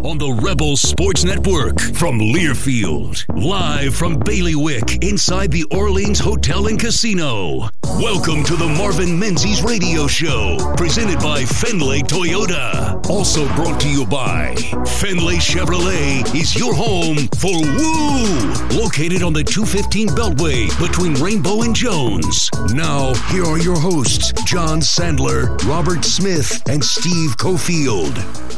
on the Rebel Sports Network from Learfield, live from Bailiwick inside the Orleans Hotel and Casino. Welcome to the Marvin Menzies Radio Show, presented by Fenway Toyota. Also brought to you by Fenway Chevrolet is your home for Woo! Located on the 215 Beltway between Rainbow and Jones. Now, here are your hosts, John Sandler, Robert Smith, and Steve Cofield.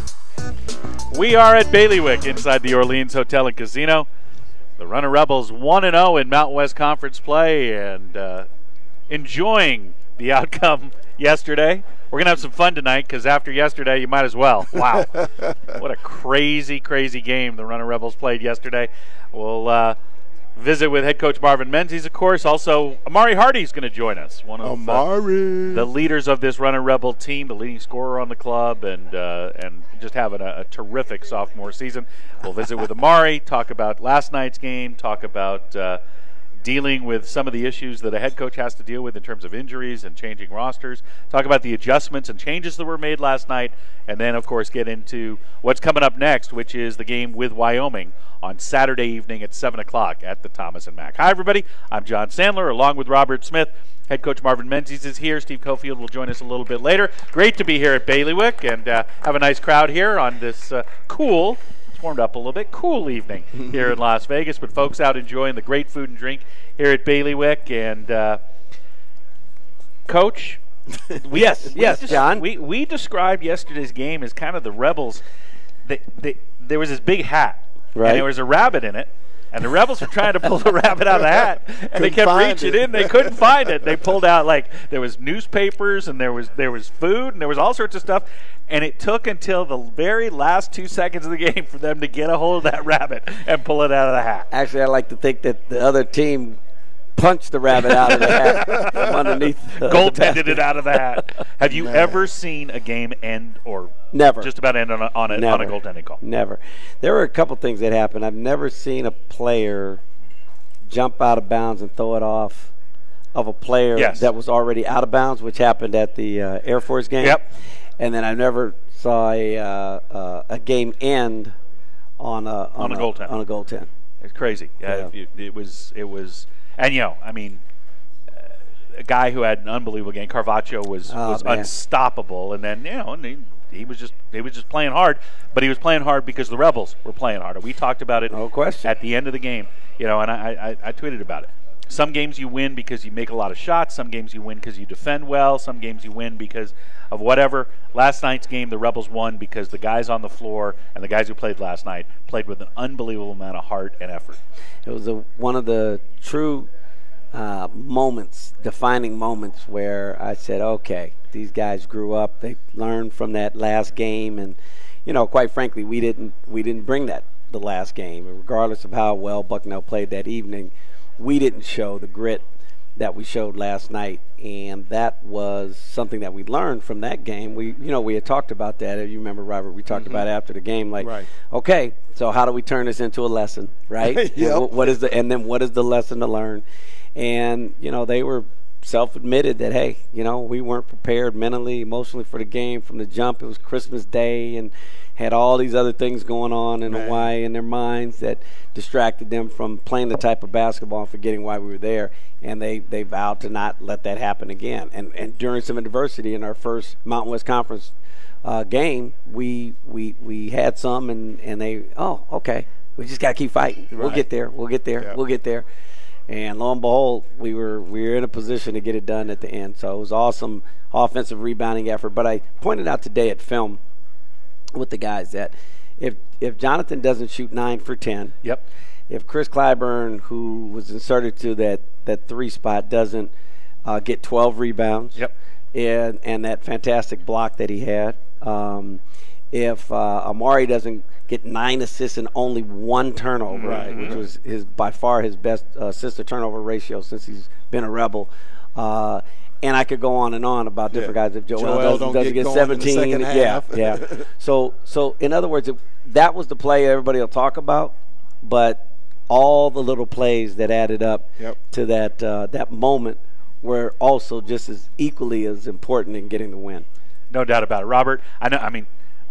We are at Bailiwick inside the Orleans Hotel and Casino. The Runner Rebels 1-0 in Mountain West Conference play and enjoying the outcome yesterday. We're going to have some fun tonight because after yesterday, you might as well. Wow. What a crazy, crazy game the Runner Rebels played yesterday. We'll visit with head coach Marvin Menzies, of course. Also, Amari Hardy is going to join us. One of the leaders of this Runner Rebel team, the leading scorer on the club, and just having a terrific sophomore season. We'll visit with Amari, talk about last night's game, talk about dealing with some of the issues that a head coach has to deal with in terms of injuries and changing rosters, talk about the adjustments and changes that were made last night, and then, of course, get into what's coming up next, which is the game with Wyoming on Saturday evening at 7 o'clock at the Thomas & Mack. Hi, everybody. I'm John Sandler, along with Robert Smith. Head coach Marvin Menzies is here. Steve Cofield will join us a little bit later. Great to be here at Bailiwick and have a nice crowd here on this cool, it's warmed up a little bit, cool evening here in Las Vegas. But folks out enjoying the great food and drink here at Bailiwick. And Coach, yes, John. We described yesterday's game as kind of the Rebels. There was this big hat, right, and there was a rabbit in it. And the Rebels were trying to pull the rabbit out of the hat, and they kept reaching in. They couldn't find it. They pulled out, there was newspapers, and there was food, and there was all sorts of stuff. And it took until the very last 2 seconds of the game for them to get a hold of that rabbit and pull it out of the hat. Actually, I like to think that the other team punched the rabbit out of the hat from underneath. Goaltended it out of the hat. Have you ever seen a game end or never just about end on a goaltending call? Never. There were a couple things that happened. I've never seen a player jump out of bounds and throw it off of a player that was already out of bounds, which happened at the Air Force game. Yep. And then I never saw a game end on a goaltend. It's crazy. Yeah. It was. And, a guy who had an unbelievable game, Carvaccio, was unstoppable. And then, he was just playing hard. But he was playing hard because the Rebels were playing hard. We talked about it at the end of the game, and I tweeted about it. Some games you win because you make a lot of shots. Some games you win because you defend well. Some games you win because of whatever. Last night's game, the Rebels won because the guys on the floor and the guys who played last night played with an unbelievable amount of heart and effort. It was one of the true defining moments where I said, okay, these guys grew up. They learned from that last game. And, quite frankly, we didn't bring that the last game. And regardless of how well Bucknell played that evening, we didn't show the grit that we showed last night, and that was something that we learned from that game. We had talked about that. If you remember, Robert, we talked about it after the game, okay, so how do we turn this into a lesson, right? Yep. What is the lesson to learn? And they were self-admitted that, hey, we weren't prepared mentally, emotionally for the game from the jump. It was Christmas Day and had all these other things going on in Hawaii in their minds that distracted them from playing the type of basketball and forgetting why we were there. And they vowed to not let that happen again. And during some adversity in our first Mountain West Conference game, we had some, and they, okay, we just got to keep fighting. Right. We'll get there. And lo and behold, we were in a position to get it done at the end. So it was awesome offensive rebounding effort. But I pointed out today at film with the guys that if Jonathan doesn't shoot 9 for 10, if Chris Clyburn, who was inserted to that 3 spot, doesn't get 12 rebounds, and that fantastic block that he had, if Amari doesn't get 9 assists and only 1 turnover, which was by far his best assist to turnover ratio since he's been a Rebel. And I could go on and on about different guys. If Joel doesn't get 17, So in other words, that was the play everybody will talk about, but all the little plays that added up to that moment were also just as equally as important in getting the win. No doubt about it. Robert, I mean,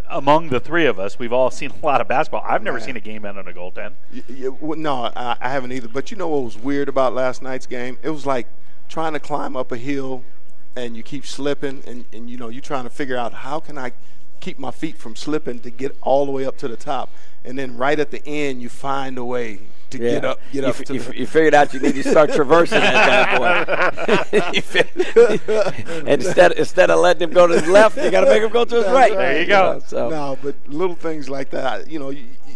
among the three of us, we've all seen a lot of basketball. I've never seen a game end on a goaltend. No, I haven't either. But you know what was weird about last night's game? It was like trying to climb up a hill and you keep slipping and you know, you're trying to figure out how can I keep my feet from slipping to get all the way up to the top. And then right at the end, you find a way to get up. You figured out you need to start traversing that bad boy. instead of letting him go to his left, you got to make him go to his right. There you go. No, but little things like that. You know,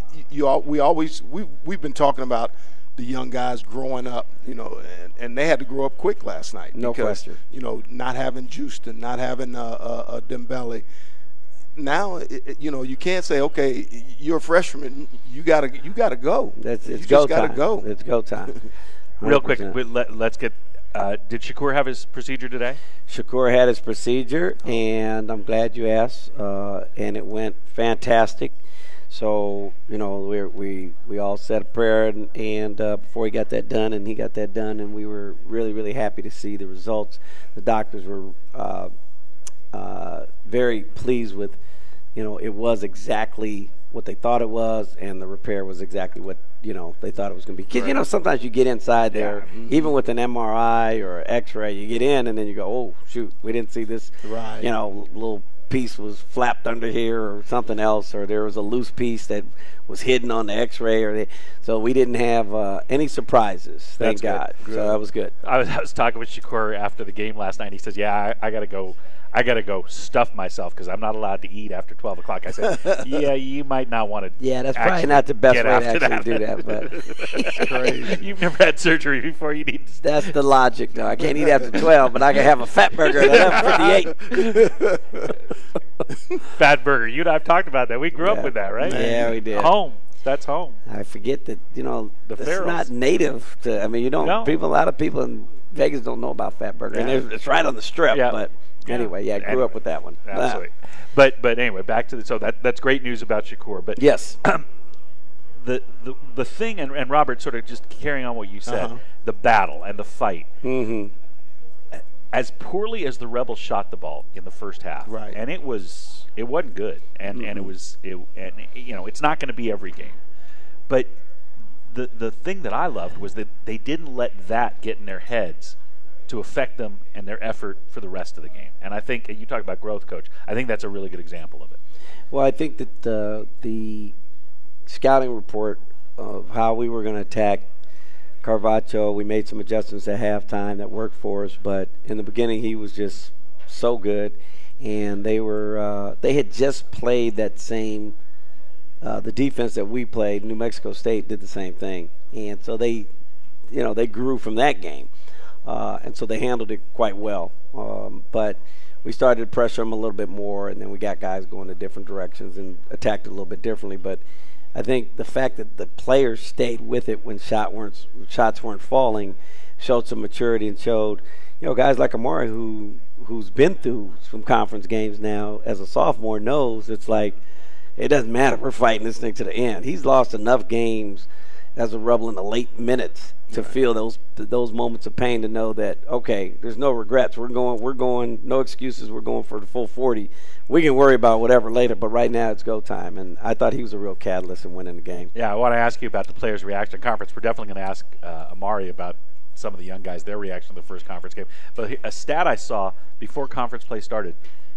we've been talking about the young guys growing up. You know, and they had to grow up quick last night. No question. You know, not having Justin, not having Dembele. Now, you know, you can't say, okay, you're a freshman, you gotta go. It's go time. Go. It's go time. Real quick, let's get. Did Shakur have his procedure today? Shakur had his procedure, and I'm glad you asked. And it went fantastic. So you know, we all said a prayer, and before he got that done, and he got that done, and we were really, really happy to see the results. The doctors were very pleased with, you know, it was exactly what they thought it was, and the repair was exactly what, you know, they thought it was going to be. Because, you know, sometimes you get inside there, even with an MRI or X-ray, you get in and then you go, oh, shoot, we didn't see this, you know, little piece was flapped under here or something else, or there was a loose piece that was hidden on the X-ray, so we didn't have any surprises, thank God. Good. So that was good. I was talking with Shakur after the game last night. He says, yeah, I got to go stuff myself because I'm not allowed to eat after 12 o'clock. I said, yeah, you might not want to. Yeah, that's probably not the best way to actually do that. But it's crazy. You've never had surgery before. You need. That's the logic, though. I can't eat after 12, but I can have a fat burger at 11:58. Fat burger. You and I have talked about that. We grew up with that, right? Yeah, we did. Home. That's home. I forget that, you know, it's not native to. I mean, you don't. No. A lot of people in Vegas don't know about fat burger, and it's right on the strip, but. Anyway, I grew up with that one. Absolutely. But anyway, back to that's great news about Shakur. But yes, the thing, and Robert, sort of just carrying on what you said, the battle and the fight. Mm-hmm. As poorly as the Rebels shot the ball in the first half, right? And it wasn't good, and you know, it's not going to be every game, but the thing that I loved was that they didn't let that get in their heads to affect them and their effort for the rest of the game. And I think, you talk about growth, Coach, I think that's a really good example of it. Well, I think that the scouting report of how we were going to attack Carvacho, we made some adjustments at halftime that worked for us, but in the beginning he was just so good, and they had just played that same the defense that we played. New Mexico State did the same thing, and so they grew from that game. And so they handled it quite well. But we started to pressure them a little bit more, and then we got guys going in different directions and attacked it a little bit differently. But I think the fact that the players stayed with it when shots weren't falling showed some maturity and showed, you know, guys like Amari who's been through some conference games now as a sophomore knows it's like it doesn't matter. We're fighting this thing to the end. He's lost enough games as a Rebel in the late minutes to feel those moments of pain, to know that, okay, there's no regrets. We're going, no excuses. We're going for the full 40. We can worry about whatever later, but right now it's go time. And I thought he was a real catalyst in winning the game. Yeah, I want to ask you about the players' reaction to conference. We're definitely going to ask Amari about some of the young guys, their reaction to the first conference game. But a stat I saw before conference play started,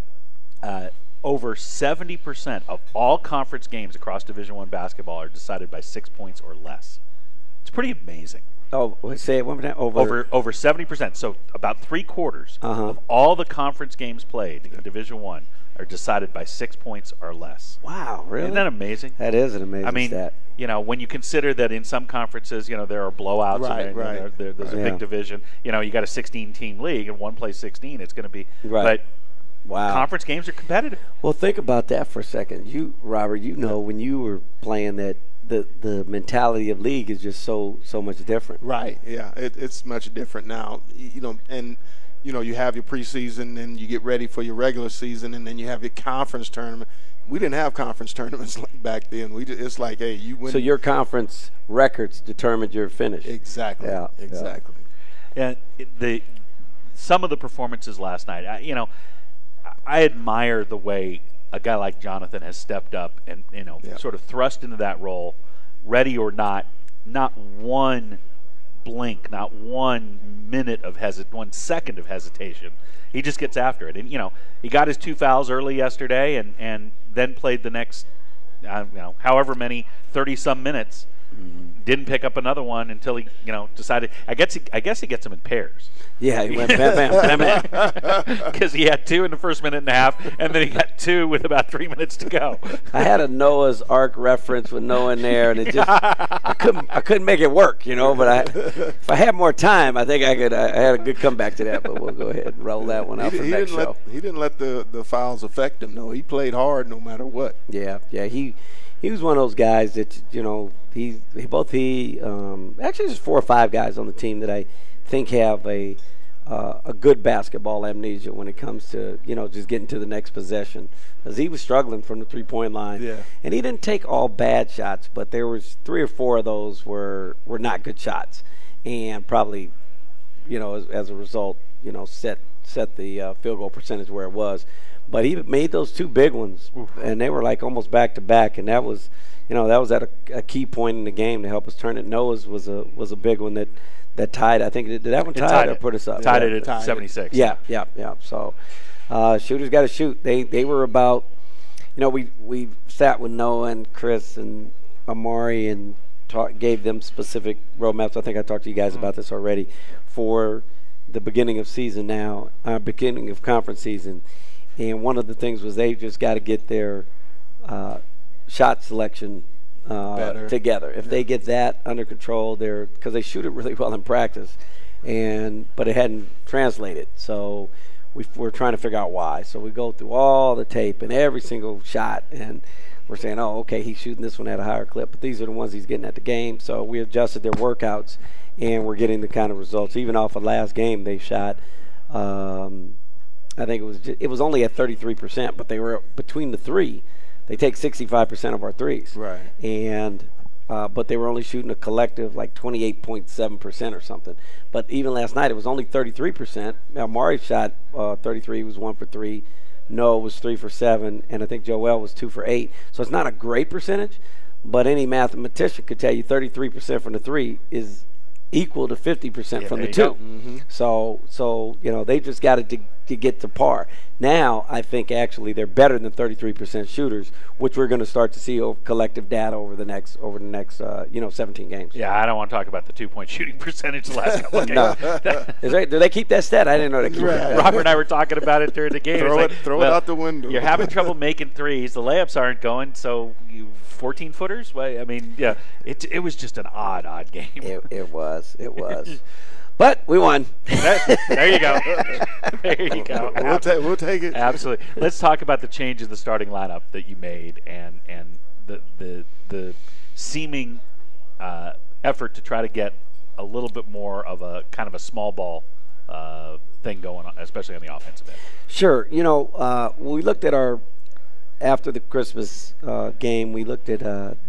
over 70% of all conference games across Division I basketball are decided by 6 points or less. It's pretty amazing. Oh, say it one more time. Over 70%. So about 3/4 of all the conference games played in Division I are decided by 6 points or less. Wow, really? Isn't that amazing? That is an amazing stat. You know, when you consider that in some conferences, you know, there are blowouts and there's a big division. You know, you got a 16-team league and one plays 16. It's going to be but conference games are competitive. Well, think about that for a second. You, Robert, you know, when you were playing that. The mentality of league is just so much different. Right, yeah. It's much different now. You know, and you know, you have your preseason and you get ready for your regular season, and then you have your conference tournament. We didn't have conference tournaments back then. It's like, hey, you win. So your conference records determined your finish. Exactly. Yeah, exactly. And some of the performances last night, I admire the way a guy like Jonathan has stepped up and sort of thrust into that role, ready or not one blink, not 1 minute of 1 second of hesitation. He just gets after it. And, he got his 2 fouls early yesterday and then played the next, however many, 30-some minutes. Didn't pick up another one until he, decided. I guess he gets them in pairs. Yeah, he went bam, bam, bam, bam. Because he had 2 in the first minute and a half, and then he got 2 with about 3 minutes to go. I had a Noah's Ark reference with Noah in there, and it just I couldn't make it work, But if I had more time, I think I could. I had a good comeback to that. But we'll go ahead and roll that one out for the next show. He didn't let the fouls affect him. No, he played hard no matter what. Yeah. He was one of those guys that actually there's 4 or 5 guys on the team that I think have a good basketball amnesia when it comes to just getting to the next possession, because he was struggling from the 3-point line, and he didn't take all bad shots, but there was 3 or 4 of those were not good shots, and probably as a result set the field goal percentage where it was. But he made those 2 big ones, and they were like almost back to back, and that was at a key point in the game to help us turn it. Noah's was a big one that tied. I think did that one tie it or put us up? Tied it at 76. Yeah. So shooters got to shoot. They were about, we sat with Noah and Chris and Amari and gave them specific roadmaps. I think I talked to you guys about this already for the beginning of season now, beginning of conference season. And one of the things was they just got to get their shot selection together. If they get that under control, because they shoot it really well in practice, but it hadn't translated. So we're trying to figure out why. So we go through all the tape and every single shot, and we're saying, oh, okay, he's shooting this one at a higher clip, but these are the ones he's getting at the game. So we adjusted their workouts, and we're getting the kind of results. Even off of last game, they shot. I think it was only at 33%, but they were between the 3. They take 65% of our threes, right? And but they were only shooting a collective like 28.7% or something. But even last night, it was only 33%. Amari shot 33. He was 1 for 3. Noah was 3 for 7, and I think Joel was 2 for 8. So it's not a great percentage, but any mathematician could tell you 33% from the 3 is equal to 50% from the 2. Mm-hmm. So they just got to get to par. Now I think actually they're better than 33% shooters, which we're going to start to see over collective data over the next 17 games. Yeah, I don't want to talk about the 2-point shooting percentage the last couple of games. No. Do they keep that stat? I didn't know they keep that. Robert and I were talking about it during the game. Throw it out the window. You're having trouble making threes. The layups aren't going, so you 14-footers? Well, I mean, yeah, it was just an odd game. It was. But we won. There you go. There you go. We'll take it. Absolutely. Let's talk about the change in the starting lineup that you made and the seeming effort to try to get a little bit more of a kind of a small ball thing going on, especially on the offensive end. Sure. We looked at after the Christmas game, we looked at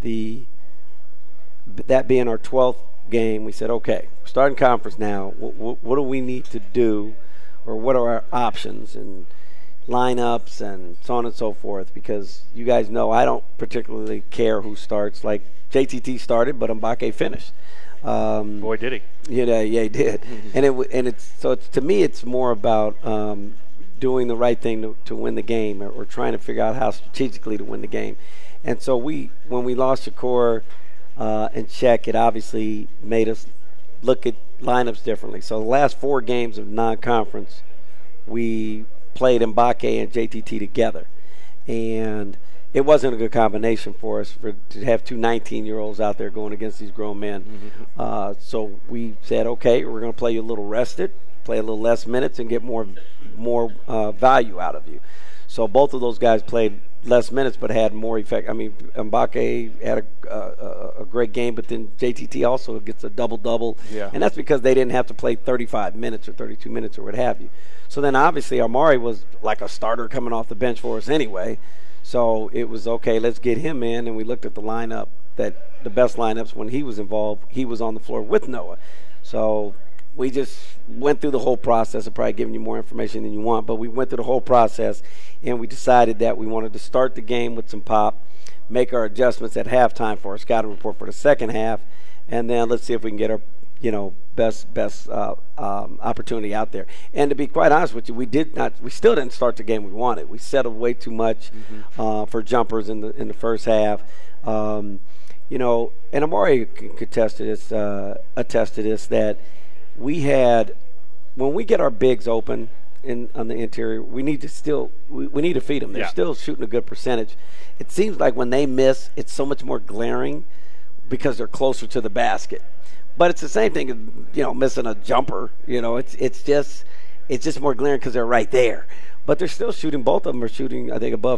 that being our 12th game. We said, okay, we're starting conference now. What do we need to do, or what are our options and lineups and so on and so forth? Because you guys know I don't particularly care who starts. Like JTT started, but Mbake finished. Boy, did he! Yeah, he did. Mm-hmm. To me, it's more about doing the right thing to win the game, or trying to figure out how strategically to win the game. And so when we lost Shakur and Czech, it obviously made us look at lineups differently. So the last 4 games of non-conference, we played Mbake and JTT together, and it wasn't a good combination for us to have 2 19-year-olds out there going against these grown men. Mm-hmm. So we said, okay, we're going to play you a little rested, play a little less minutes, and get more value out of you. So both of those guys played less minutes but had more effect. I mean, Mbake had a great game, but then JTT also gets a double-double. Yeah. And that's because they didn't have to play 35 minutes or 32 minutes or what have you. So then obviously Amari was like a starter coming off the bench for us anyway. So it was, okay, let's get him in, and we looked at the lineup, that the best lineups when he was involved, he was on the floor with Noah. So we just went through the whole process. I'm probably giving you more information than you want, but we went through the whole process, and we decided that we wanted to start the game with some pop, make our adjustments at halftime for our scouting report for the second half, and then let's see if we can get our best opportunity out there. And to be quite honest with you, we still didn't start the game we wanted. We settled way too much for jumpers in the first half. And Amari can attest to this, that we had, when we get our bigs open on the interior, we need to we need to feed them. They're still shooting a good percentage. It seems like when they miss, it's so much more glaring because they're closer to the basket. But it's the same thing as, missing a jumper. It's just more glaring because they're right there. But they're still shooting. Both of them are shooting, I think, above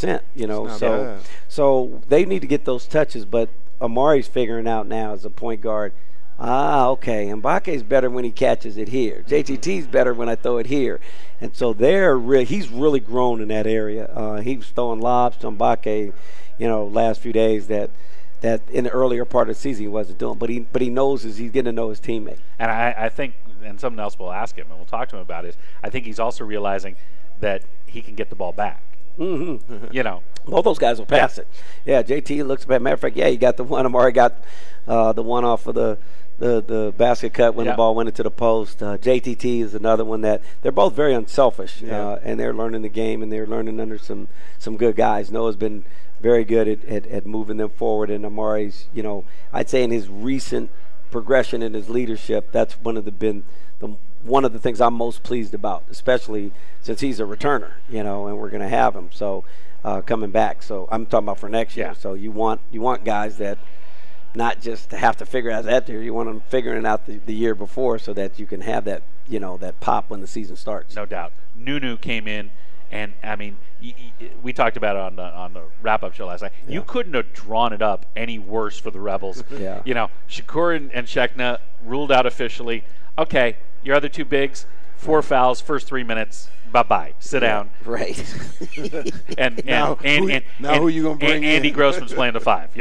50%. So they need to get those touches. But Amari's figuring out now as a point guard. Okay. Mbake's better when he catches it here. JTT's better when I throw it here. And so he's really grown in that area. He was throwing lobs to Mbake, last few days that in the earlier part of the season he wasn't doing. But he knows he's getting to know his teammate. And I think, and something else we'll ask him and we'll talk to him about is, I think he's also realizing that he can get the ball back. Mm-hmm. Both those guys will pass it. Yeah, JT looks bad. Matter of fact, he got the one. Amari got the one off of the basket cut when the ball went into the post. JTT is another one that they're both very unselfish, and they're learning the game, and they're learning under some good guys. Noah's been very good at moving them forward, and Amari's, I'd say in his recent progression in his leadership, that's one of the things I'm most pleased about, especially since he's a returner, and we're going to have him coming back. So I'm talking about for next year. So you want guys that not just to have to figure out that year, you want them figuring it out the year before so that you can have that that pop when the season starts. No doubt. Nunu came in. And, I mean, we talked about it on the wrap-up show last night. Yeah. You couldn't have drawn it up any worse for the Rebels. Shakur and Shekna ruled out officially. Okay, your other two bigs, 4 fouls, first 3 minutes. Bye-bye. Sit down. Right. and now who are you going to bring in? Andy Grossman's playing the 5.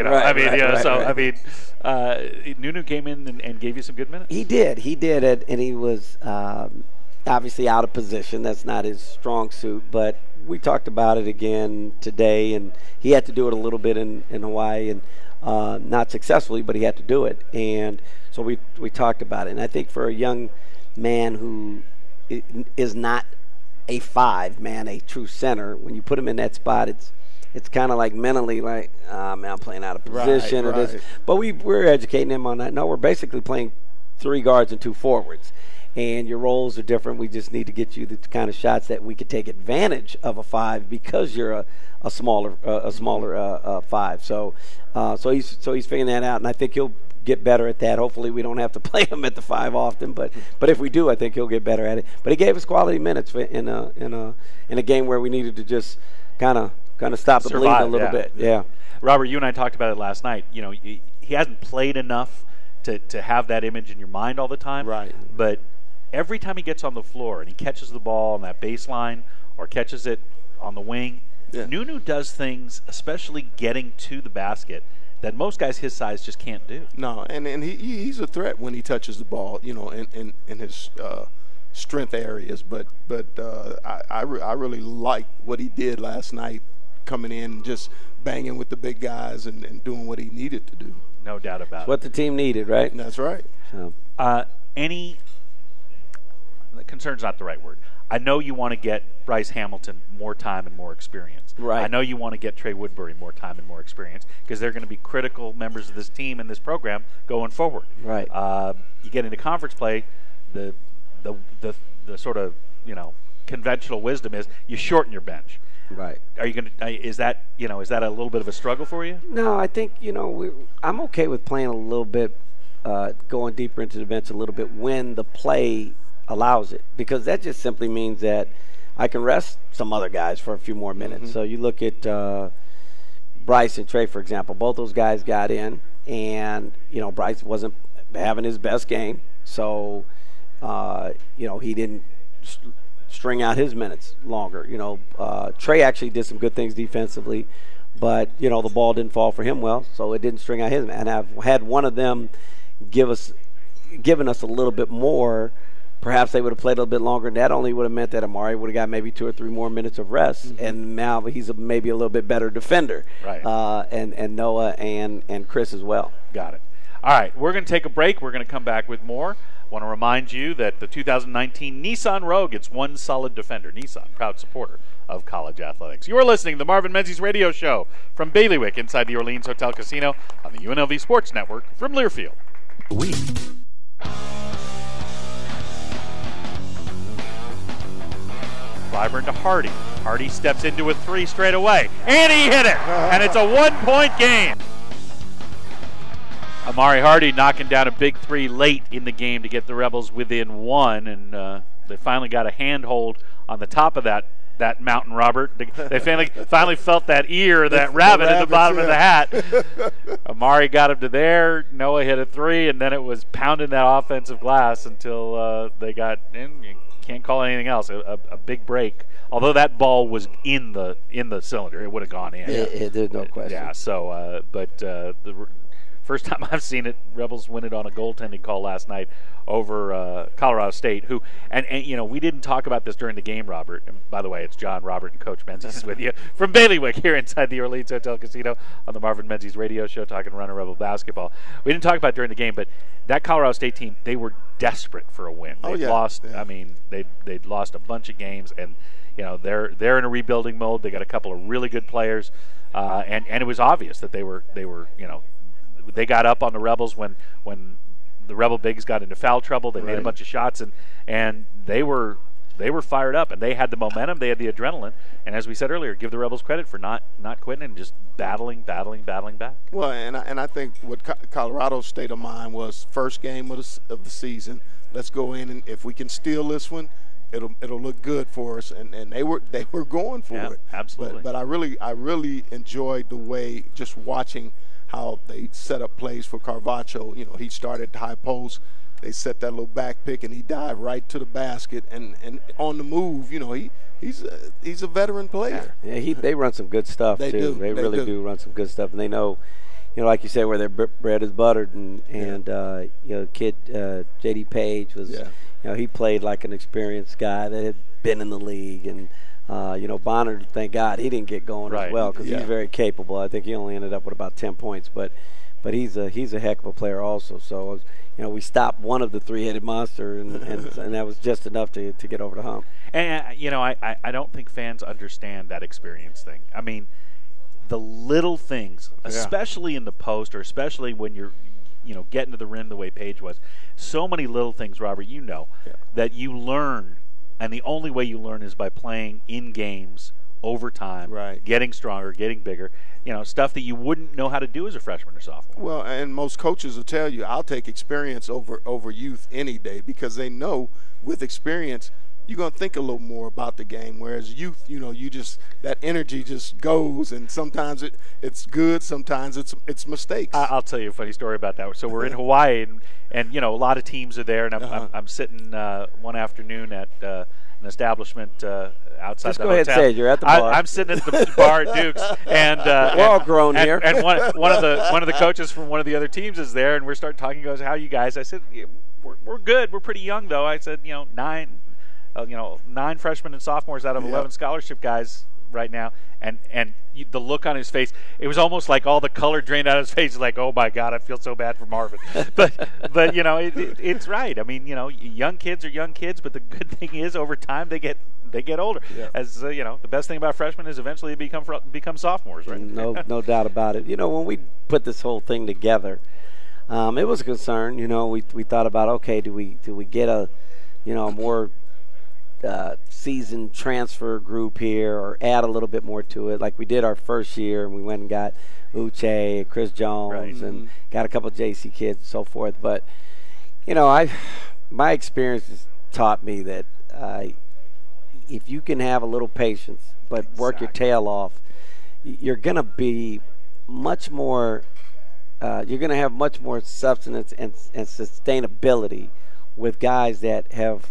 Nunu came in and gave you some good minutes. He did it, and he was obviously out of position. That's not his strong suit, but we talked about it again today, and he had to do it a little bit in Hawaii, and not successfully, but he had to do it. And so we talked about it. And I think for a young man who is not a 5 man, a true center, when you put him in that spot, it's kind of like mentally like, man, I'm playing out of position or this. But we're educating him on that. No, we're basically playing 3 guards and 2 forwards. And your roles are different. We just need to get you the kind of shots that we could take advantage of a 5 because you're a smaller 5. So he's figuring that out, and I think he'll get better at that. Hopefully, we don't have to play him at the 5 often, but if we do, I think he'll get better at it. But he gave us quality minutes in a game where we needed to just kind of stop the bleeding a little bit. Yeah. Robert, you and I talked about it last night. He hasn't played enough to have that image in your mind all the time. Right. But every time he gets on the floor and he catches the ball on that baseline or catches it on the wing, Nunu does things, especially getting to the basket, that most guys his size just can't do. No, and he's a threat when he touches the ball, in his strength areas. But I really like what he did last night, coming in and just banging with the big guys and doing what he needed to do. No doubt about it. What the team needed, right? That's right. So. Concern's not the right word. I know you want to get Bryce Hamilton more time and more experience. Right. I know you want to get Trey Woodbury more time and more experience because they're going to be critical members of this team and this program going forward. Right. You get into conference play, the sort of conventional wisdom is you shorten your bench. Right. Are you going to? Is that a little bit of a struggle for you? No, I think I'm okay with playing a little bit, going deeper into the bench a little bit when the play allows it, because that just simply means that I can rest some other guys for a few more minutes. Mm-hmm. So you look at Bryce and Trey, for example. Both those guys got in, and Bryce wasn't having his best game, so he didn't string out his minutes longer. Trey actually did some good things defensively, but the ball didn't fall for him well, so it didn't string out his. And I've had one of them give us given us a little bit more, perhaps they would have played a little bit longer, and that only would have meant that Amari would have got maybe 2 or 3 more minutes of rest, and now he's maybe a little bit better defender. Right. And Noah and Chris as well. Got it. All right, we're going to take a break. We're going to come back with more. I want to remind you that the 2019 Nissan Rogue gets one solid defender. Nissan, proud supporter of college athletics. You are listening to the Marvin Menzies Radio Show from Bailiwick inside the Orleans Hotel Casino on the UNLV Sports Network from Learfield. Clyburn to Hardy. Hardy steps into a 3 straight away, and he hit it, and it's a 1-point game. Amari Hardy knocking down a big 3 late in the game to get the Rebels within 1, and they finally got a handhold on the top of that mountain, Robert. They finally felt that ear, that rabbit at the bottom of the hat. Amari got him to there. Noah hit a 3, and then it was pounding that offensive glass until they got in. You can't call it anything else. A big break. Although that ball was in the cylinder, it would have gone in. There's no question. Yeah. So, but the first time I've seen it, Rebels win it on a goaltending call last night over Colorado State, who, and you know, we didn't talk about this during the game, Robert. And by the way, it's John, Robert, and Coach Menzies with you from Bailiwick here inside the Orleans Hotel Casino on the Marvin Menzies Radio Show, talking Runner Rebel basketball. We didn't talk about it during the game, but that Colorado State team, they were desperate for a win. They'd lost. I mean, they'd lost a bunch of games, and you know, they're in a rebuilding mode. They got a couple of really good players, and it was obvious that they were you know. They got up on the Rebels when the Rebel bigs got into foul trouble. They made a bunch of shots, and they were fired up, and they had the momentum, they had the adrenaline, and as we said earlier, give the Rebels credit for not quitting and just battling back. Well, and I think what Colorado's state of mind was, first game of the season, let's go in, and if we can steal this one, it'll look good for us, and they were going for it. Absolutely. But I really enjoyed the way, just watching how they set up plays for Carvacho. You know, he started high post. They set that little back pick, and he dived right to the basket. And on the move, you know, he's a veteran player. Yeah, they run some good stuff too. They really do run some good stuff, and they know, you know, like you say, where their bread is buttered. And you know, kid J.D. Page was, you know, he played like an experienced guy that had been in the league. And you know, Bonner, thank God he didn't get going as well, because he's very capable. I think he only ended up with about 10 points, but he's a heck of a player also. So, you know, we stopped one of the 3-headed monster, and that was just enough to get over the hump. And you know, I don't think fans understand that experience thing. I mean, the little things, especially in the post, or especially when you're, you know, getting to the rim the way Page was. So many little things, Robert, you know, that you learn. And the only way you learn is by playing in games over time, getting stronger, getting bigger, you know, stuff that you wouldn't know how to do as a freshman or sophomore. Well, and most coaches will tell you, I'll take experience over youth any day, because they know with experience you're going to think a little more about the game, whereas youth, you know, that energy just goes, and sometimes it's good, sometimes it's mistakes. I'll tell you a funny story about that. So we're in Hawaii, and you know, a lot of teams are there, and I'm sitting one afternoon at an establishment outside Just the go hotel. Ahead and say it. You're at the bar. I'm sitting at the bar at Duke's, and we're all grown here. And one of the coaches from one of the other teams is there, and we're starting talking. He goes, "How are you guys?" I said, "We're good. We're pretty young, though." I said, "You know, 9 freshmen and sophomores out of 11 scholarship guys right now," and the look on his face, it was almost like all the color drained out of his face. Like, oh my God, I feel so bad for Marvin. but you know, it's right. I mean, you know, young kids are young kids, but the good thing is, over time they get older. As you know, the best thing about freshmen is eventually they become sophomores, right? No doubt about it. You know, when we put this whole thing together, it was a concern. You know, we thought about, okay, do we get a more season transfer group here, or add a little bit more to it, like we did our first year, and we went and got Uche, Chris Jones, and got a couple of JC kids and so forth. But you know, my experience has taught me that if you can have a little patience but work your tail off, you're gonna be much more you're gonna have much more substance and sustainability with guys that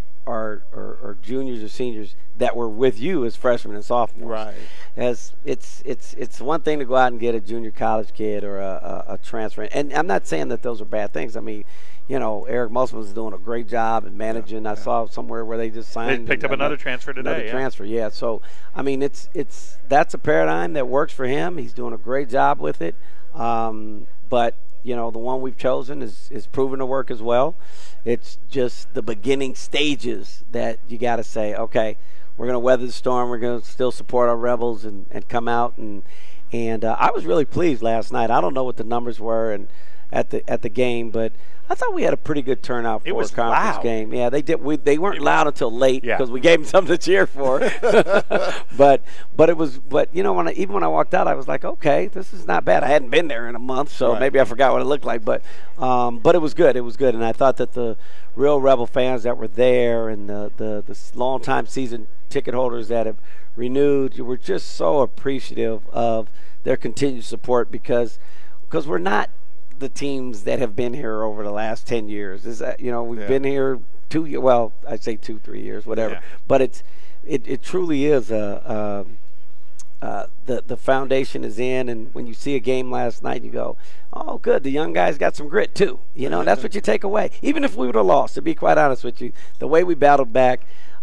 are juniors or seniors that were with you as freshmen and sophomores. Right. As it's one thing to go out and get a junior college kid or a transfer, and I'm not saying that those are bad things. I mean, Eric Musselman's doing a great job in managing. I saw somewhere where they just signed. They picked up another transfer today. Another transfer, yeah. So, I mean, that's a paradigm that works for him. He's doing a great job with it. But, the one we've chosen is proven to work as well. It's just the beginning stages that you got to say, okay, we're going to weather the storm. We're going to still support our Rebels and come out. And I was really pleased last night. I don't know what the numbers were at the game, but I thought we had a pretty good turnout for a conference game. Yeah, they did. They weren't loud until late because we gave them something to cheer for. but even when I walked out, I was like, okay, this is not bad. I hadn't been there in a month, so maybe I forgot what it looked like. But it was good. It was good, and I thought that the real Rebel fans that were there and the long-time season ticket holders that have renewed, were just so appreciative of their continued support because we're not the teams that have been here over the last 10 years. Is that, we've been here 2 years, well, I'd say 2-3 years, whatever. Yeah. But it truly is the foundation is in, and when you see a game last night, you go, oh, good, the young guys got some grit too. That's what you take away. Even if we would have lost, to be quite honest with you, the way we battled back,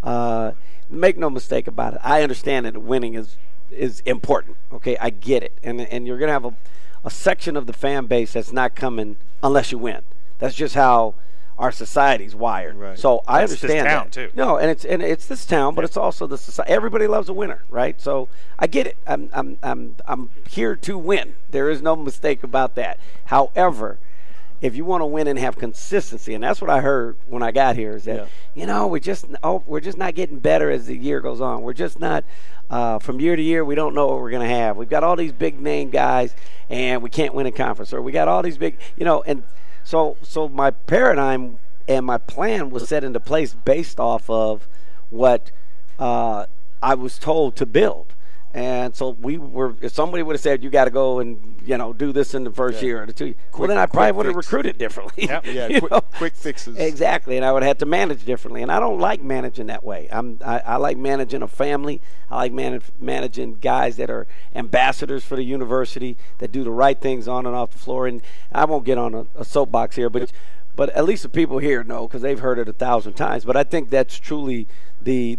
make no mistake about it. I understand that winning is important. Okay, I get it, and you're gonna have a section of the fan base that's not coming unless you win. That's just how our society's wired. Right. So I understand this town that. Too. No, and it's this town, but it's also the society. Everybody loves a winner, right? So I get it. I'm here to win. There is no mistake about that. However, if you want to win and have consistency, and that's what I heard when I got here, is that we're just not getting better as the year goes on. We're just not. From year to year, we don't know what we're going to have. We've got all these big name guys, and we can't win a conference. Or we got all these big, and so my paradigm and my plan was set into place based off of what I was told to build. And so if somebody would have said, you got to go and, do this in the first year or the 2 years, well, then I probably would have recruited differently. Quick fixes. Exactly, and I would have had to manage differently. And I don't like managing that way. I like managing a family. I like managing guys that are ambassadors for the university, that do the right things on and off the floor. And I won't get on a soapbox here, but at least the people here know because they've heard it 1,000 times. But I think that's truly the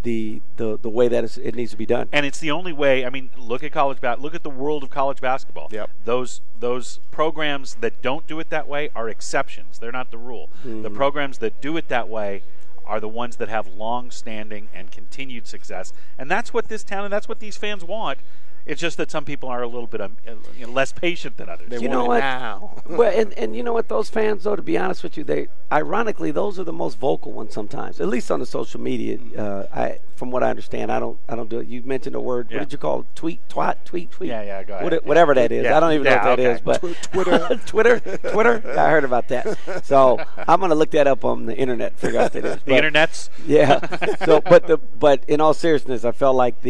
way that it needs to be done. And it's the only way. I mean, look at look at the world of college basketball. Yep. Those programs that don't do it that way are exceptions. They're not the rule. Mm-hmm. The programs that do it that way are the ones that have long-standing and continued success. And that's what this town and that's what these fans want. It's just that some people are a little bit less patient than others. They want it now. Well, and you know what? Those fans, though, to be honest with you, ironically, those are the most vocal ones sometimes. At least on the social media, from what I understand, I don't do it. You mentioned a word. Yeah. What did you call it? Tweet. Yeah, go ahead. Whatever that is. Yeah. I don't even know what that is. But Twitter. I heard about that. So I'm going to look that up on the internet, figure out what that is. The internets. Yeah. So, but in all seriousness, I felt like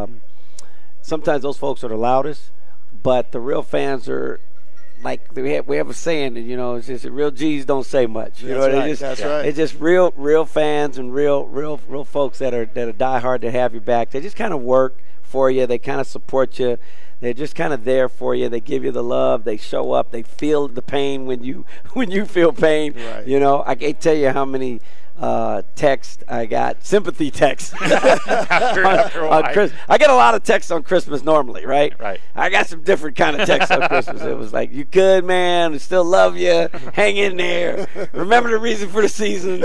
sometimes those folks are the loudest, but the real fans are like we have a saying, it's just real G's don't say much. That's right. It's just real fans and real folks that are diehard to have your back. They just kind of work for you. They kind of support you. They're just kind of there for you. They give you the love. They show up. They feel the pain when you feel pain. Right. I can't tell you how many text I got, sympathy text. after I get a lot of texts on Christmas normally, right? Right. I got some different kind of texts on Christmas. It was like, you good, man? We still love you. Hang in there. Remember the reason for the season.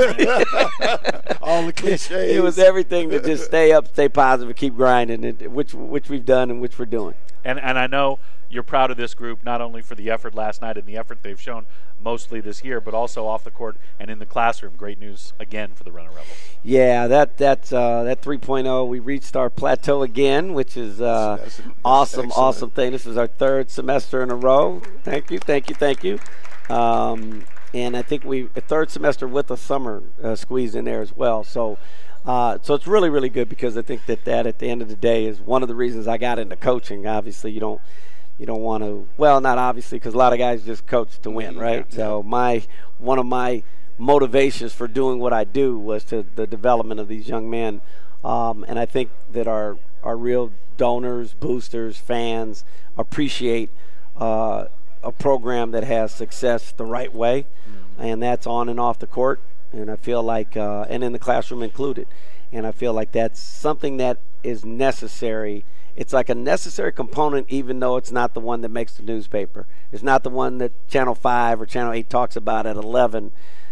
All the cliches. It was everything to just stay up, stay positive, keep grinding, which we've done and which we're doing. And I know you're proud of this group, not only for the effort last night and the effort they've shown mostly this year, but also off the court and in the classroom. Great news again for the Runner Rebels. Yeah, that 3.0, we reached our plateau again, which is awesome thing. This is our third semester in a row. Thank you. And I think a third semester with a summer squeezed in there as well. So it's really, really good because I think that at the end of the day is one of the reasons I got into coaching. Obviously, you don't want to, well, not obviously, because a lot of guys just coach to win, right? Yeah. So one of my motivations for doing what I do was the development of these young men. And I think that our real donors, boosters, fans appreciate a program that has success the right way. and that's on and off the court. And I feel like, and in the classroom included. And I feel like that's something that is necessary. It's like a necessary component, even though it's not the one that makes the newspaper. It's not the one that Channel 5 or Channel 8 talks about at 11,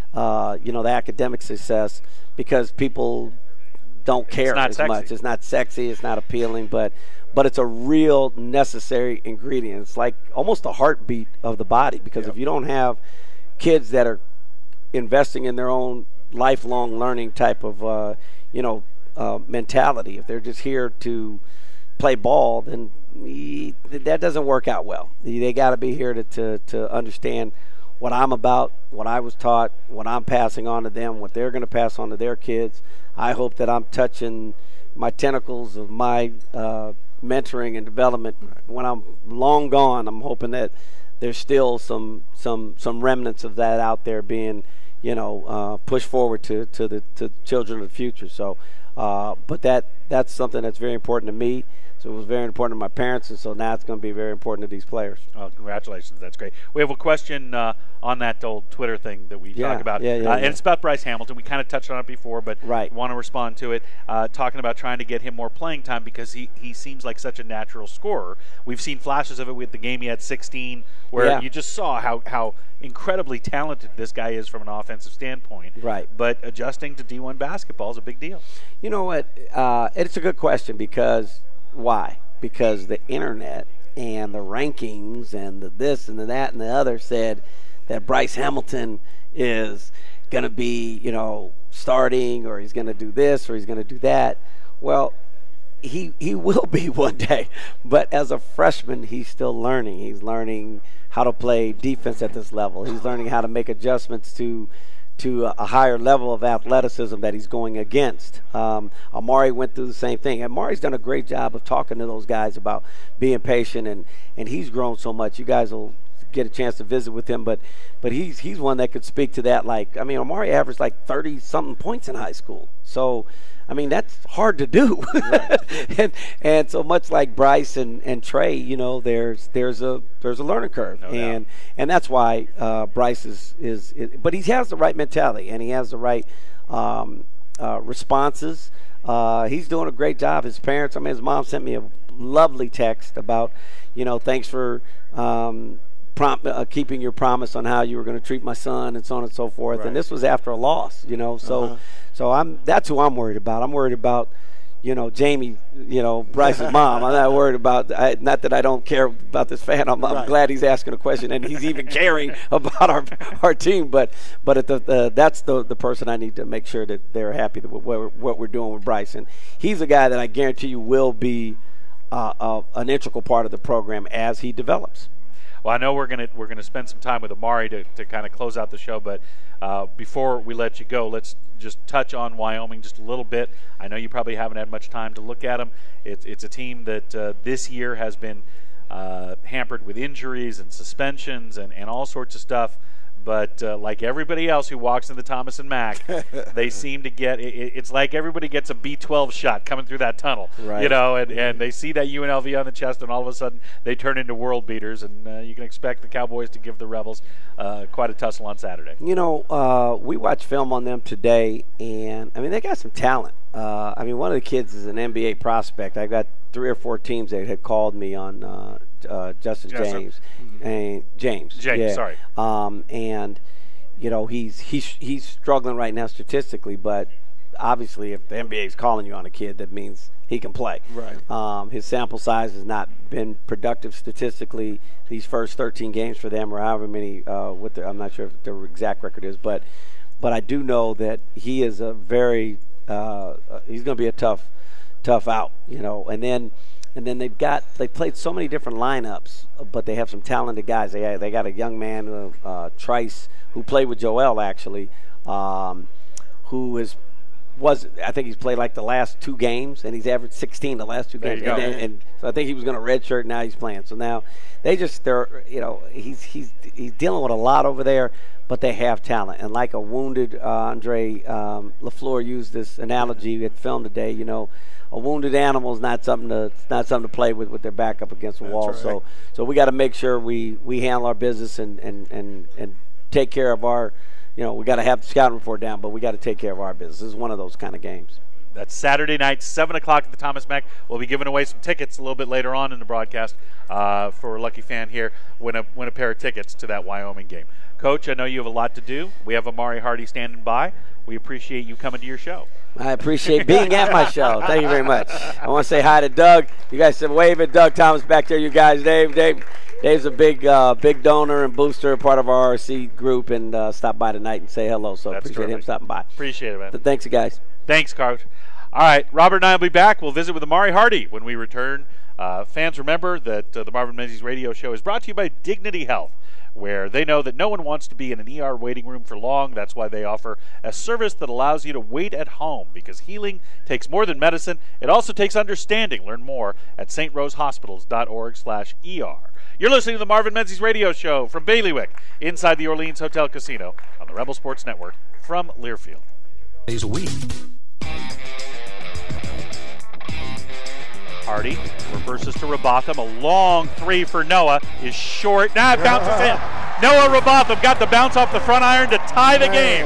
the academic success, because people don't care as much. It's not sexy. It's not appealing, but it's a real necessary ingredient. It's like almost the heartbeat of the body, because if you don't have kids that are investing in their own lifelong learning type of, mentality, if they're just here to play ball, then that doesn't work out well. They got to be here to understand what I'm about, what I was taught, what I'm passing on to them, what they're going to pass on to their kids. I hope that I'm touching my tentacles of my mentoring and development. When I'm long gone, I'm hoping that there's still some remnants of that out there being, pushed forward to the children of the future. So, but that's something that's very important to me. So it was very important to my parents, and so now it's going to be very important to these players. Oh, congratulations. That's great. We have a question on that old Twitter thing that we talk about. And it's about Bryce Hamilton. We kind of touched on it before, but want to respond to it, talking about trying to get him more playing time because he seems like such a natural scorer. We've seen flashes of it with the game he had 16, where you just saw how incredibly talented this guy is from an offensive standpoint. Right. But adjusting to D1 basketball is a big deal. You know what? It's a good question because – why? Because the internet and the rankings and the this and the that and the other said that Bryce Hamilton is going to be, starting, or he's going to do this or he's going to do that. Well, he will be one day. But as a freshman, he's still learning. He's learning how to play defense at this level. He's learning how to make adjustments to a higher level of athleticism that he's going against. Amari went through the same thing. Amari's done a great job of talking to those guys about being patient, and he's grown so much. You guys will get a chance to visit with him, but he's one that could speak to that. Amari averaged like 30-something points in high school. So, that's hard to do. Right. and so much like Bryce and Trey, there's a learning curve. No doubt. And that's why Bryce is but he has the right mentality and he has the right responses. He's doing a great job. His parents, his mom sent me a lovely text about, thanks for keeping your promise on how you were going to treat my son and so on and so forth. Right. And this was after a loss, so that's who I'm worried about. I'm worried about, Jamie, Bryce's mom. I'm not worried about, not that I don't care about this fan. I'm glad he's asking a question and he's even caring about our team. But that's the person I need to make sure that they're happy with what we're doing with Bryce. And he's a guy that I guarantee you will be an integral part of the program as he develops. Well, I know we're gonna spend some time with Amari to kind of close out the show, but before we let you go, let's just touch on Wyoming just a little bit. I know you probably haven't had much time to look at them. It's a team that this year has been hampered with injuries and suspensions and all sorts of stuff. But like everybody else who walks into Thomas and Mack, they seem to get it's like everybody gets a B-12 shot coming through that tunnel, right. And they see that UNLV on the chest, and all of a sudden they turn into world beaters, and you can expect the Cowboys to give the Rebels quite a tussle on Saturday. We watched film on them today, and they got some talent. One of the kids is an NBA prospect. I got 3 or 4 teams that had called me on Justin James. And James, sorry. And he's struggling right now statistically, but obviously if the NBA is calling you on a kid, that means he can play. Right. His sample size has not been productive statistically these first 13 games for them, or however many. I'm not sure what the exact record is, but I do know that he is a very he's going to be a tough out. And then they played so many different lineups, but they have some talented guys. They got a young man, Trice, who played with Joel actually, who I think he's played like the last 2 games, and he's averaged 16 the last 2 games. And so I think he was going to redshirt. Now he's playing. So now he's dealing with a lot over there, but they have talent. And like a wounded Andre LaFleur used this analogy at film today. A wounded animal is not something to play with their back up against the wall. Right. So we got to make sure we handle our business and take care of our, we got to have the scouting report down, but we got to take care of our business. It's one of those kind of games. That's Saturday night, 7 o'clock at the Thomas Mack. We'll be giving away some tickets a little bit later on in the broadcast for a lucky fan here. Win a pair of tickets to that Wyoming game. Coach, I know you have a lot to do. We have Amari Hardy standing by. We appreciate you coming to your show. I appreciate being at my show. Thank you very much. I want to say hi to Doug. You guys said wave at Doug Thomas back there, you guys. Dave's a big donor and booster, part of our RC group, and stopped by tonight and say hello. So That's appreciate terrific. him stopping by. Appreciate it, man. But thanks, guys. Thanks, Coach. All right, Robert and I will be back. We'll visit with Amari Hardy when we return. Fans, remember that the Marvin Menzies radio show is brought to you by Dignity Health, where they know that no one wants to be in an ER waiting room for long. That's why they offer a service that allows you to wait at home, because healing takes more than medicine. It also takes understanding. Learn more at strosehospitals.org/ER. You're listening to the Marvin Menzies radio show from Bailiwick, inside the Orleans Hotel Casino on the Rebel Sports Network from Learfield. Days a week. Hardy reverses to Robotham. A long three for Noah is short. Now it bounces in. Noah Robotham got the bounce off the front iron to tie the game.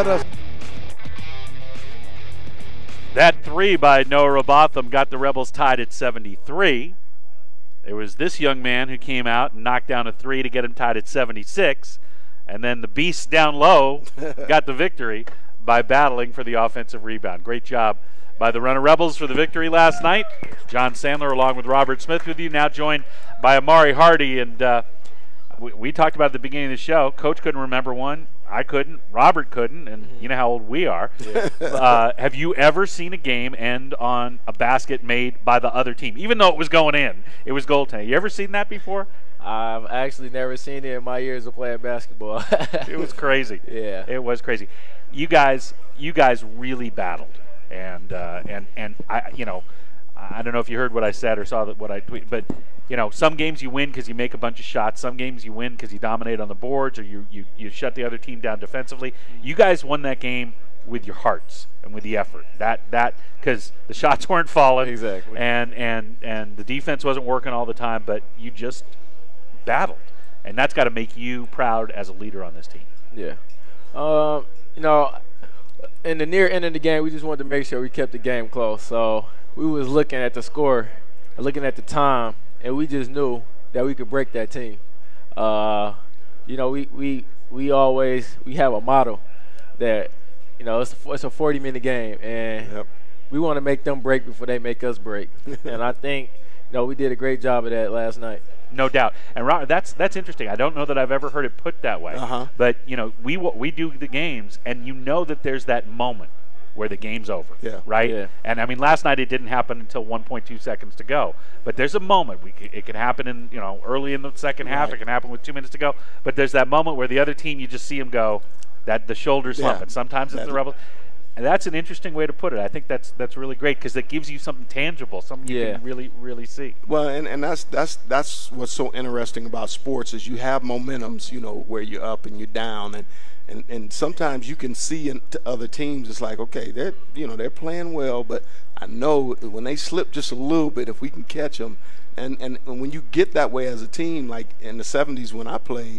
That three by Noah Robotham got the Rebels tied at 73. It was this young man who came out and knocked down a three to get him tied at 76. And then the beast down low got the victory by battling for the offensive rebound. Great job by the Runner Rebels for the victory last night. John Sandler along with Robert Smith with you, now joined by Amari Hardy. And we talked about at the beginning of the show, Coach couldn't remember one. I couldn't. Robert couldn't. And you know how old we are. Yeah. Have you ever seen a game end on a basket made by the other team? Even though it was going in, it was goaltending. You ever seen that before? I've actually never seen it in my years of playing basketball. It was crazy. Yeah. It was crazy. You guys really battled. And I don't know if you heard what I said or saw what I tweeted, but some games you win because you make a bunch of shots. Some games you win because you dominate on the boards or you shut the other team down defensively. You guys won that game with your hearts and with the effort. That because the shots weren't falling, exactly, and the defense wasn't working all the time, but you just battled, and that's got to make you proud as a leader on this team. Yeah. In the near end of the game, we just wanted to make sure we kept the game close. So we was looking at the score, looking at the time, and we just knew that we could break that team. We always have a motto that it's a 40-minute game, and we want to make them break before they make us break. And I think we did a great job of that last night. No doubt. And Robert, that's interesting. I don't know that I've ever heard it put that way. But we do the games, and that there's that moment where the game's over. Yeah. Right. Yeah. And I mean, last night it didn't happen until 1.2 seconds to go. But there's a moment. It can happen in early in the second half. It can happen with 2 minutes to go. But there's that moment where the other team, you just see them go, that the shoulders slump. And sometimes it's the Rebels. And that's an interesting way to put it. I think that's really great because it gives you something tangible, something you can really, really see. Well, and that's what's so interesting about sports is you have momentums, where you're up and you're down, and sometimes you can see in other teams it's like, okay, they're playing well, but I know when they slip just a little bit, if we can catch them, and when you get that way as a team, like in the 70s when I played,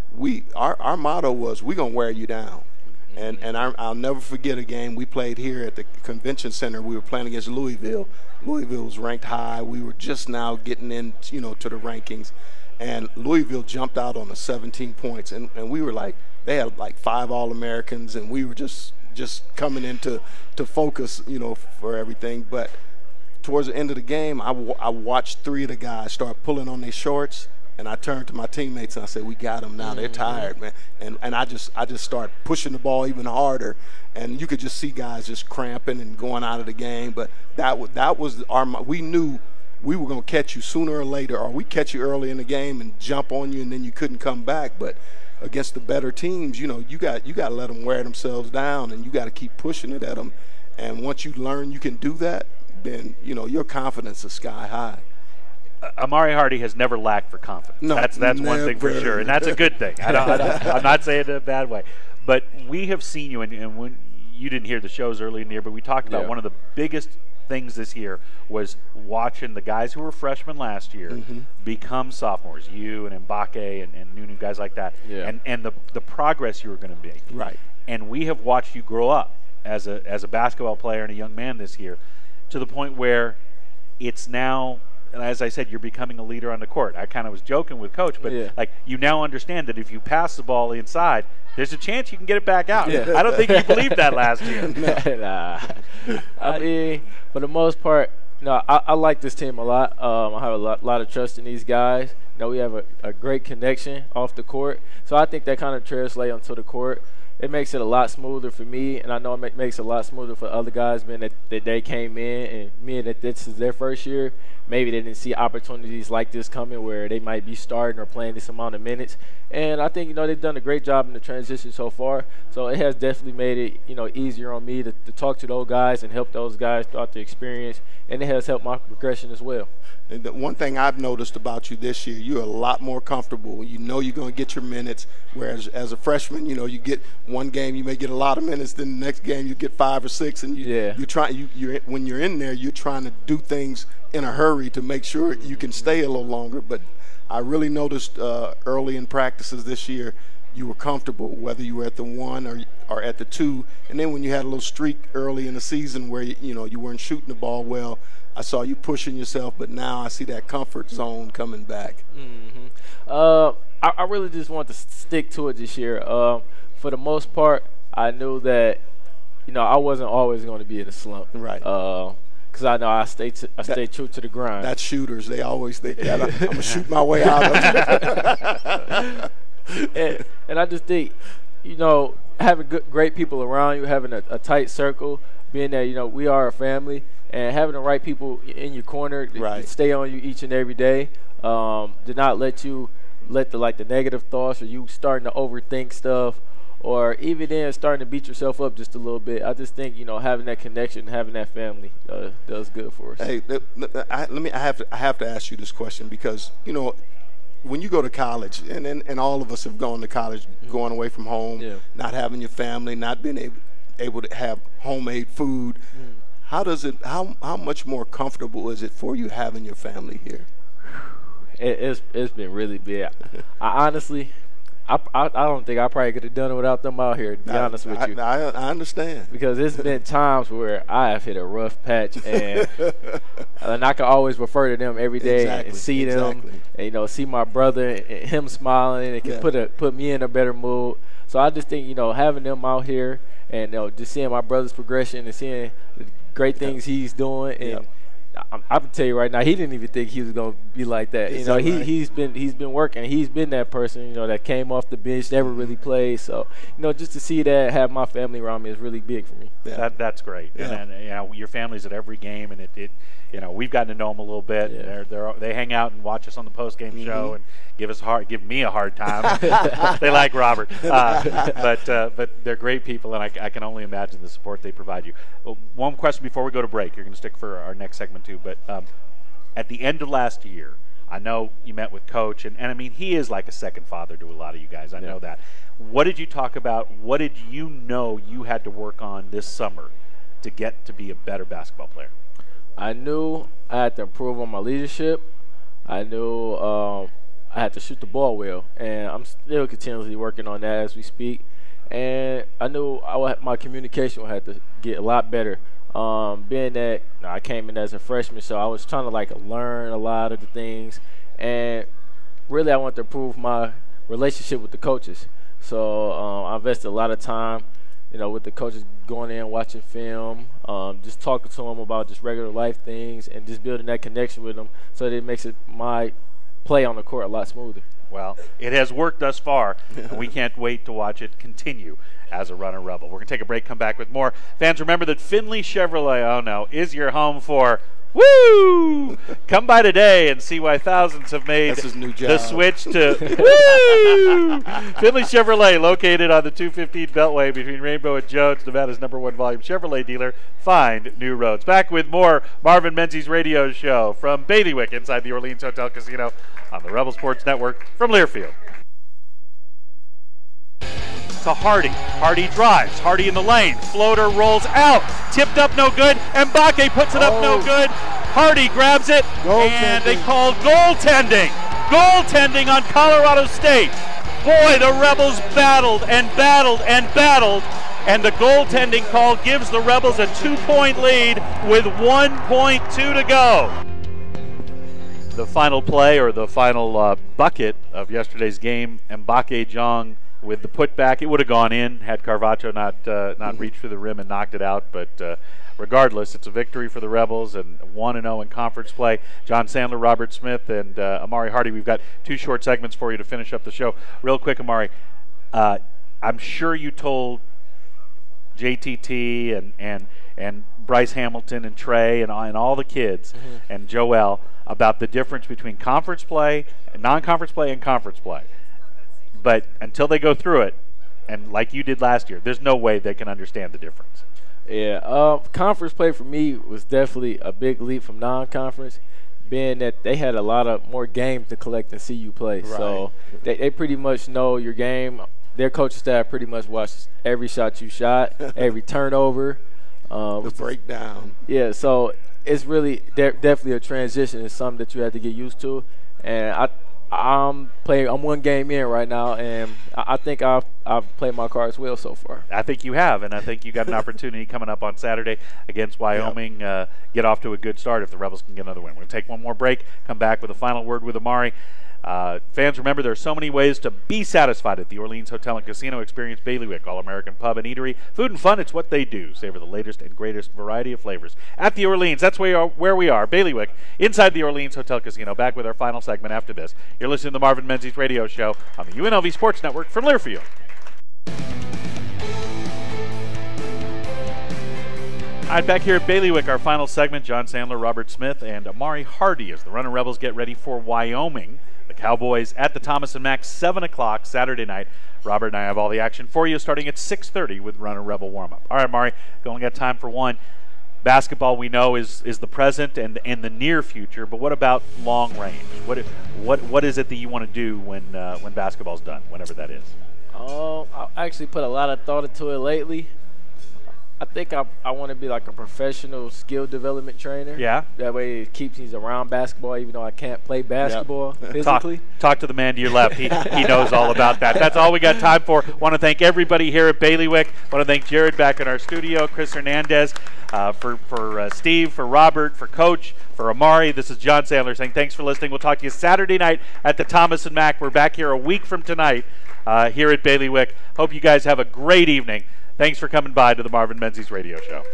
our motto was we're gonna wear you down. And I'll never forget a game we played here at the convention center. We were playing against Louisville. Louisville was ranked high. We were just now getting in, to the rankings. And Louisville jumped out on us 17 points. And we were like, they had like 5 All-Americans, and we were just coming into focus, for everything. But towards the end of the game, I watched 3 of the guys start pulling on their shorts. And I turned to my teammates and I said, "We got them now. They're tired, man." And I just started pushing the ball even harder, and you could just see guys just cramping and going out of the game. But that was we knew we were going to catch you sooner or later, or we catch you early in the game and jump on you, and then you couldn't come back. But against the better teams, you got to let them wear themselves down, and you got to keep pushing it at them. And once you learn you can do that, then your confidence is sky high. Amari Hardy has never lacked for confidence. No, that's one thing for sure, and that's a good thing. I'm not saying it in a bad way. But we have seen you, and when you didn't hear the shows early in the year, but we talked about one of the biggest things this year was watching the guys who were freshmen last year become sophomores, you and Mbake and Nunu, guys like that, and the progress you were going to make. Right. And we have watched you grow up as a basketball player and a young man this year to the point where it's now, and as I said, you're becoming a leader on the court. I kind of was joking with Coach, but like you now understand that if you pass the ball inside, there's a chance you can get it back out. Yeah. I don't think you believed that last year. Nah. I mean, for the most part, no, I like this team a lot. I have a lot of trust in these guys. You know, we have a great connection off the court, so I think that kind of translates onto the court. It makes it a lot smoother for me, and I know it makes it a lot smoother for other guys, being that they came in and being that this is their first year. Maybe they didn't see opportunities like this coming where they might be starting or playing this amount of minutes. And I think, you know, they've done a great job in the transition so far. So it has definitely made it, you know, easier on me to talk to those guys and help those guys throughout the experience. And it has helped my progression as well. And the one thing I've noticed about you this year, you're a lot more comfortable. You know you're going to get your minutes, whereas as a freshman, you know, you get one game, you may get a lot of minutes, then the next game you get 5 or 6, and when you're in there, you're trying to do things in a hurry to make sure you can stay a little longer. But I really noticed early in practices this year, you were comfortable, whether you were at the 1 or at the 2. And then when you had a little streak early in the season where, you know, you weren't shooting the ball well, I saw you pushing yourself, but now I see that comfort zone coming back. I really just want to stick to it this year. For the most part, I knew that, you know, I wasn't always going to be in a slump. Right. Because I know I stay true to the grind. That's shooters. They always think that I'm going to shoot my way out of it. and I just think, you know, having great people around you, having a tight circle, being that, you know, we are a family, and having the right people in your corner to stay on you each and every day, to not let the negative thoughts or you starting to overthink stuff, or even then starting to beat yourself up just a little bit. I just think, you know, having that connection, having that family does good for us. Hey, I have to ask you this question because, you know, when you go to college, and all of us have gone to college, going away from home, not having your family, not being able to have homemade food. How much more comfortable is it for you having your family here? It's been really big. I honestly, I don't think I probably could have done it without them out here, to be honest with you. I understand. Because it's been times where I have hit a rough patch, and I can always refer to them every day and see them, and, you know, see my brother and him smiling, and it can put me in a better mood. So I just think, you know, having them out here and, you know, just seeing my brother's progression and seeing the great things he's doing, and I can tell you right now, he didn't even think he was gonna be like that. You know, he's been working. He's been that person, you know, that came off the bench, never really played. So, you know, just to see that, have my family around me is really big for me. That's great. And you know, your family's at every game, and it you know, we've gotten to know them a little bit. And they hang out and watch us on the post game show and give me a hard time. They like Robert, but they're great people, and I can only imagine the support they provide you. One question before we go to break. You're going to stick for our next segment too, but at the end of last year, I know you met with Coach, and I mean, he is like a second father to a lot of you guys. I know that. What did you talk about? What did you know you had to work on this summer to get to be a better basketball player? I knew I had to improve on my leadership. I knew I had to shoot the ball well, and I'm still continuously working on that as we speak. And I knew my communication had to get a lot better. Being that I came in as a freshman, so I was trying to learn a lot of the things, and really I wanted to improve my relationship with the coaches. So I invested a lot of time, you know, with the coaches, going in, watching film, just talking to them about just regular life things, and just building that connection with them, so that it makes my play on the court a lot smoother. Well, it has worked thus far, and we can't wait to watch it continue as a Runner Rebel. We're going to take a break, come back with more. Fans, remember that Findlay Chevrolet, is your home for woo! Come by today and see why thousands have made the switch to woo! Findlay Chevrolet, located on the 215 Beltway between Rainbow and Jones, Nevada's #1 volume Chevrolet dealer. Find new roads. Back with more Marvin Menzies radio show from Bailiwick inside the Orleans Hotel Casino on the Rebel Sports Network from Learfield. to Hardy. Hardy drives. Hardy in the lane. Floater rolls out. Tipped up, no good. Mbake puts it up, no good. Hardy grabs it, and they called goaltending. Goaltending on Colorado State. Boy, the Rebels battled and battled and battled, and the goaltending call gives the Rebels a 2-point lead with 1.2 to go. The final play, or the final bucket of yesterday's game, Mbake Jong with the putback. It would have gone in had Carvacho not reached for the rim and knocked it out, but regardless, it's a victory for the Rebels and 1-0 in conference play. John Sandler, Robert Smith, and Amari Hardy. We've got 2 short segments for you to finish up the show. Real quick, Amari, I'm sure you told JTT and Bryce Hamilton and Trey and all the kids and Joel about the difference between conference play, non-conference play, and conference play. But until they go through it, and like you did last year, there's no way they can understand the difference. Yeah, conference play for me was definitely a big leap from non-conference, being that they had a lot of more games to collect than CU play. Right. So they pretty much know your game. Their coaching staff pretty much watched every shot you shot, every turnover. The breakdown. Yeah, so it's really definitely a transition. It's something that you have to get used to. And I'm one game in right now, and I think I've played my cards well so far. I think you have, and I think you got an opportunity coming up on Saturday against Wyoming. Yep. Get off to a good start if the Rebels can get another win. We're going to take one more break, come back with a final word with Amari. Fans, remember, there are so many ways to be satisfied at the Orleans Hotel and Casino. Experience Bailiwick, All-American Pub and Eatery. Food and fun, it's what they do. Savor the latest and greatest variety of flavors. At the Orleans, that's where we are. Bailiwick, inside the Orleans Hotel Casino. Back with our final segment after this. You're listening to the Marvin Menzies Radio Show on the UNLV Sports Network from Learfield. All right, back here at Bailiwick, our final segment. John Sandler, Robert Smith, and Amari Hardy as the Runnin' Rebels get ready for Wyoming. The Cowboys at the Thomas & Mack, 7 o'clock Saturday night. Robert and I have all the action for you starting at 6:30 with Runnin' Rebel warm-up. All right, Mari, we only got time for one. Basketball, we know, is the present and the near future, but what about long range? What is it that you want to do when basketball's done, whenever that is? I actually put a lot of thought into it lately. I think I want to be like a professional skill development trainer. Yeah. That way it keeps me around basketball, even though I can't play basketball physically. Talk to the man to your left. He knows all about that. That's all we got time for. Want to thank everybody here at Bailiwick. Want to thank Jared back in our studio, Chris Hernandez, for Steve, for Robert, for Coach, for Amari. This is John Sandler saying thanks for listening. We'll talk to you Saturday night at the Thomas & Mack. We're back here a week from tonight here at Bailiwick. Hope you guys have a great evening. Thanks for coming by to the Marvin Menzies Radio Show.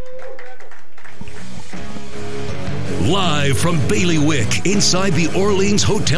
Live from Bailiwick, inside the Orleans Hotel.